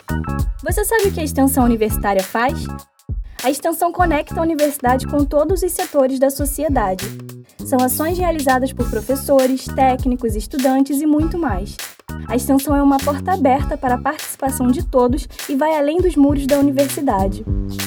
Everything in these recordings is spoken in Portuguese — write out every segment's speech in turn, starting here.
Você sabe o que a extensão universitária faz? A extensão conecta a universidade com todos os setores da sociedade. São ações realizadas por professores, técnicos, estudantes e muito mais. A extensão é uma porta aberta para a participação de todos e vai além dos muros da universidade.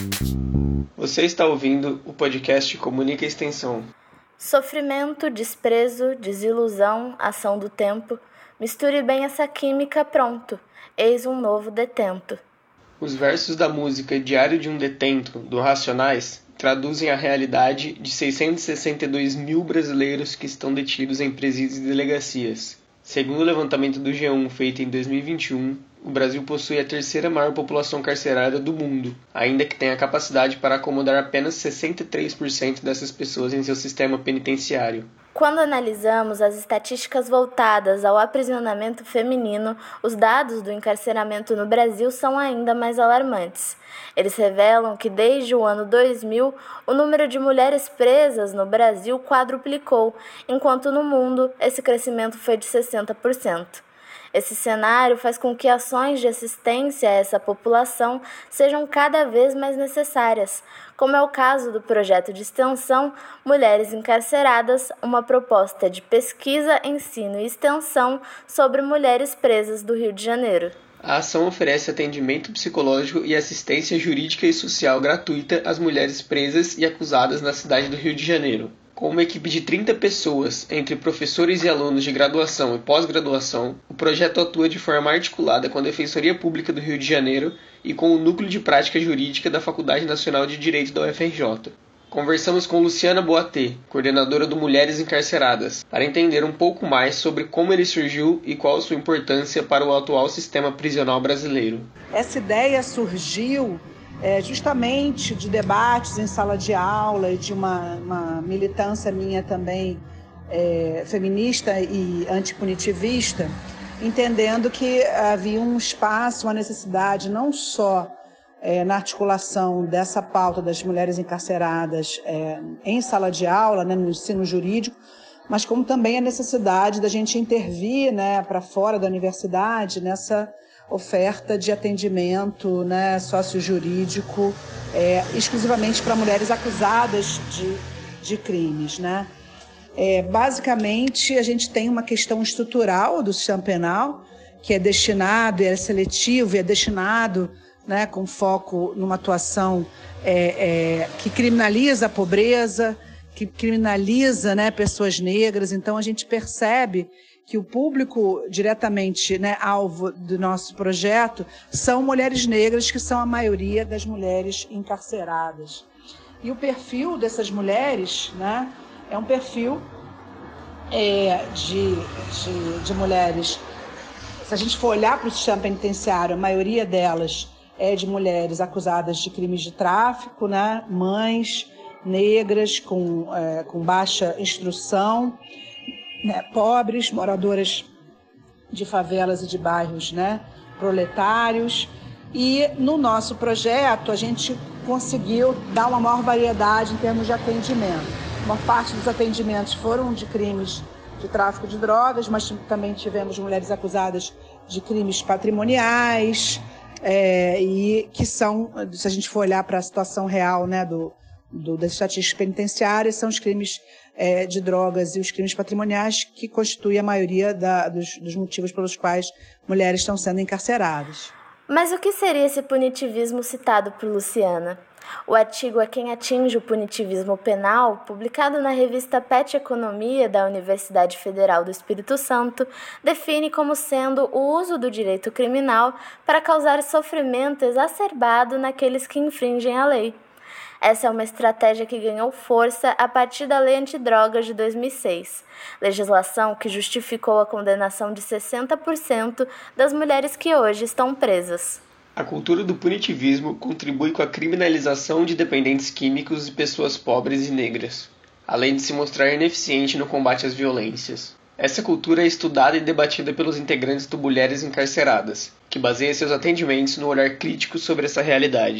Você está ouvindo o podcast Comunica Extensão. Sofrimento, desprezo, desilusão, ação do tempo. Misture bem essa química, pronto. Eis um novo detento. Os versos da música Diário de um Detento, do Racionais, traduzem a realidade de 662 mil brasileiros que estão detidos em presídios e delegacias. Segundo o levantamento do G1 feito em 2021, o Brasil possui a terceira maior população carcerária do mundo, ainda que tenha capacidade para acomodar apenas 63% dessas pessoas em seu sistema penitenciário. Quando analisamos as estatísticas voltadas ao aprisionamento feminino, os dados do encarceramento no Brasil são ainda mais alarmantes. Eles revelam que desde o ano 2000, o número de mulheres presas no Brasil quadruplicou, enquanto no mundo esse crescimento foi de 60%. Esse cenário faz com que ações de assistência a essa população sejam cada vez mais necessárias, como é o caso do projeto de extensão Mulheres Encarceradas, uma proposta de pesquisa, ensino e extensão sobre mulheres presas do Rio de Janeiro. A ação oferece atendimento psicológico e assistência jurídica e social gratuita às mulheres presas e acusadas na cidade do Rio de Janeiro. Com uma equipe de 30 pessoas, entre professores e alunos de graduação e pós-graduação, o projeto atua de forma articulada com a Defensoria Pública do Rio de Janeiro e com o Núcleo de Prática Jurídica da Faculdade Nacional de Direito da UFRJ. Conversamos com Luciana Boatê, coordenadora do Mulheres Encarceradas, para entender um pouco mais sobre como ele surgiu e qual a sua importância para o atual sistema prisional brasileiro. Essa ideia surgiu justamente de debates em sala de aula e de uma militância minha também feminista e antipunitivista, entendendo que havia um espaço, uma necessidade não só na articulação dessa pauta das mulheres encarceradas em sala de aula, no ensino jurídico, mas como também a necessidade da gente intervir para fora da universidade nessa oferta de atendimento sociojurídico exclusivamente para mulheres acusadas de crimes. Basicamente, a gente tem uma questão estrutural do sistema penal, que é destinado, é seletivo, é destinado com foco numa atuação que criminaliza a pobreza, que criminaliza pessoas negras. Então, a gente percebe que o público diretamente alvo do nosso projeto são mulheres negras, que são a maioria das mulheres encarceradas. E o perfil dessas mulheres é um perfil de mulheres. Se a gente for olhar para o sistema penitenciário, a maioria delas é de mulheres acusadas de crimes de tráfico, mães negras com baixa instrução, pobres, moradoras de favelas e de bairros proletários. E no nosso projeto a gente conseguiu dar uma maior variedade em termos de atendimento. Uma parte dos atendimentos foram de crimes de tráfico de drogas, mas também tivemos mulheres acusadas de crimes patrimoniais, e que são, se a gente for olhar para a situação real das estatísticas penitenciárias, são os crimes de drogas e os crimes patrimoniais que constituem a maioria dos motivos pelos quais mulheres estão sendo encarceradas. Mas o que seria esse punitivismo citado por Luciana? O artigo A Quem Atinge o Punitivismo Penal, publicado na revista PET Economia da Universidade Federal do Espírito Santo, define como sendo o uso do direito criminal para causar sofrimento exacerbado naqueles que infringem a lei. Essa é uma estratégia que ganhou força a partir da Lei Antidrogas de 2006, legislação que justificou a condenação de 60% das mulheres que hoje estão presas. A cultura do punitivismo contribui com a criminalização de dependentes químicos e pessoas pobres e negras, além de se mostrar ineficiente no combate às violências. Essa cultura é estudada e debatida pelos integrantes do Mulheres Encarceradas, que baseia seus atendimentos no olhar crítico sobre essa realidade.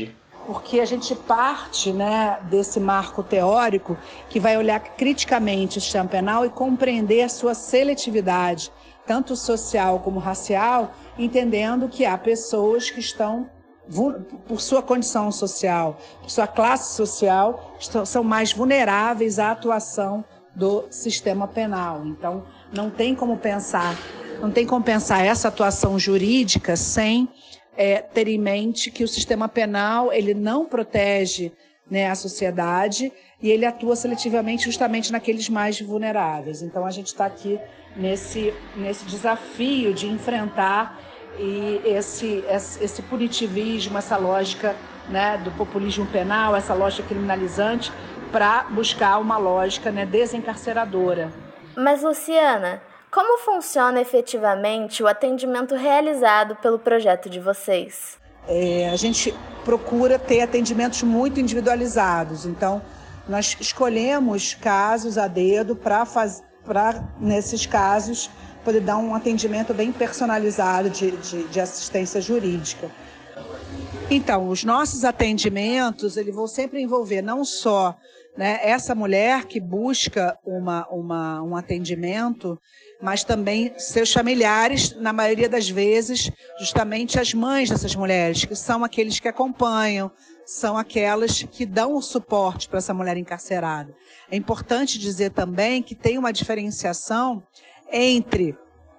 porque a gente parte, né, desse marco teórico que vai olhar criticamente o sistema penal e compreender a sua seletividade, tanto social como racial, entendendo que há pessoas que estão, por sua condição social, por sua classe social, são mais vulneráveis à atuação do sistema penal. Então, não tem como pensar essa atuação jurídica sem ter em mente que o sistema penal ele não protege, né, a sociedade e ele atua seletivamente justamente naqueles mais vulneráveis. Então, a gente está aqui nesse desafio de enfrentar esse punitivismo, essa lógica, né, do populismo penal, essa lógica criminalizante, para buscar uma lógica, né, desencarceradora. Mas, Luciana, como funciona efetivamente o atendimento realizado pelo projeto de vocês? A gente procura ter atendimentos muito individualizados. Então, nós escolhemos casos a dedo para, nesses casos, poder dar um atendimento bem personalizado de assistência jurídica. Então, os nossos atendimentos eles vão sempre envolver não só, né, essa mulher que busca um atendimento, mas também seus familiares, na maioria das vezes, justamente as mães dessas mulheres, que são aqueles que acompanham, são aquelas que dão o suporte para essa mulher encarcerada. É importante dizer também que tem uma diferenciação entre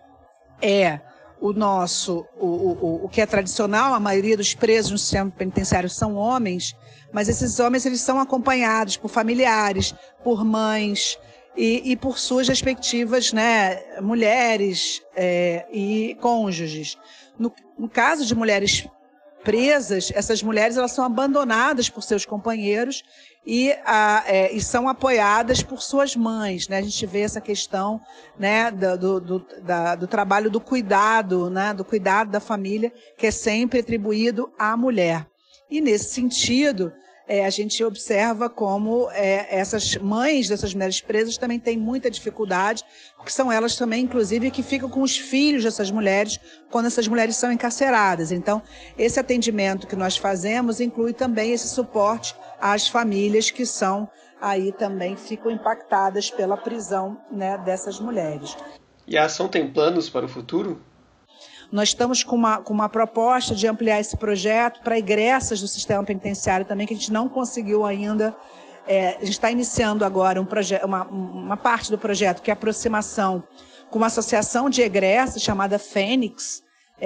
o que é tradicional, a maioria dos presos no sistema penitenciário são homens, mas esses homens eles são acompanhados por familiares, por mães e por suas respectivas, né, mulheres e cônjuges. No caso de mulheres presas, essas mulheres elas são abandonadas por seus companheiros e são apoiadas por suas mães, né? A gente vê essa questão, né, do trabalho do cuidado, né, do cuidado da família, que é sempre atribuído à mulher. E nesse sentido, a gente observa como essas mães dessas mulheres presas também têm muita dificuldade, porque são elas também, inclusive, que ficam com os filhos dessas mulheres quando essas mulheres são encarceradas. Então, esse atendimento que nós fazemos inclui também esse suporte às famílias que são aí também ficam impactadas pela prisão, né, dessas mulheres. E a ação tem planos para o futuro? Nós estamos com uma proposta de ampliar esse projeto para egressas do sistema penitenciário também, que a gente não conseguiu ainda. A gente está iniciando agora uma parte do projeto, que é a aproximação com uma associação de egressas chamada Fênix,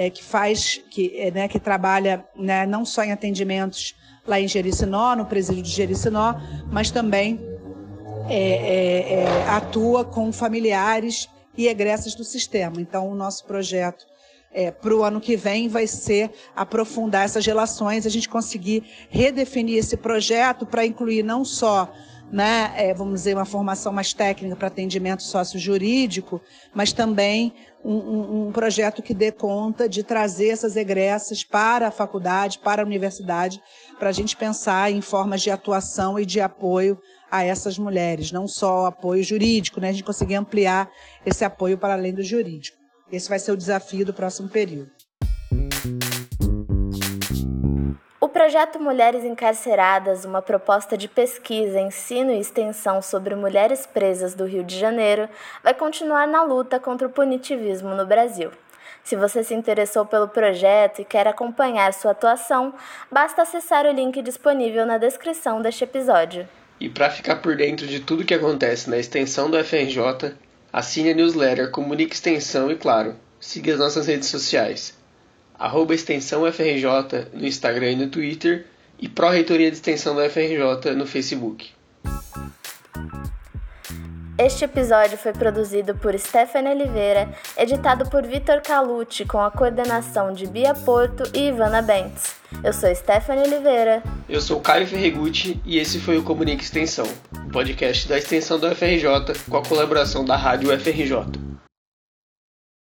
que trabalha, né, não só em atendimentos lá em Jericinó, no presídio de Jericinó, mas também atua com familiares e egressas do sistema. Então, o nosso projeto para o ano que vem vai ser aprofundar essas relações, a gente conseguir redefinir esse projeto para incluir não só, né, vamos dizer, uma formação mais técnica para atendimento sócio-jurídico, mas também um projeto que dê conta de trazer essas egressas para a faculdade, para a universidade, para a gente pensar em formas de atuação e de apoio a essas mulheres, não só apoio jurídico, né, a gente conseguir ampliar esse apoio para além do jurídico. Esse vai ser o desafio do próximo período. O projeto Mulheres Encarceradas, uma proposta de pesquisa, ensino e extensão sobre mulheres presas do Rio de Janeiro, vai continuar na luta contra o punitivismo no Brasil. Se você se interessou pelo projeto e quer acompanhar sua atuação, basta acessar o link disponível na descrição deste episódio. E para ficar por dentro de tudo que acontece na extensão do FRJ, assine a newsletter, comunique extensão e, claro, siga as nossas redes sociais. @extensãofrj no Instagram e no Twitter e Pró-Reitoria de Extensão do FRJ no Facebook. Este episódio foi produzido por Stephanie Oliveira, editado por Vitor Calucci, com a coordenação de Bia Porto e Ivana Bentes. Eu sou Stephanie Oliveira. Eu sou Caio Ferregutti e esse foi o Comunique Extensão, o podcast da extensão do FRJ com a colaboração da Rádio FRJ.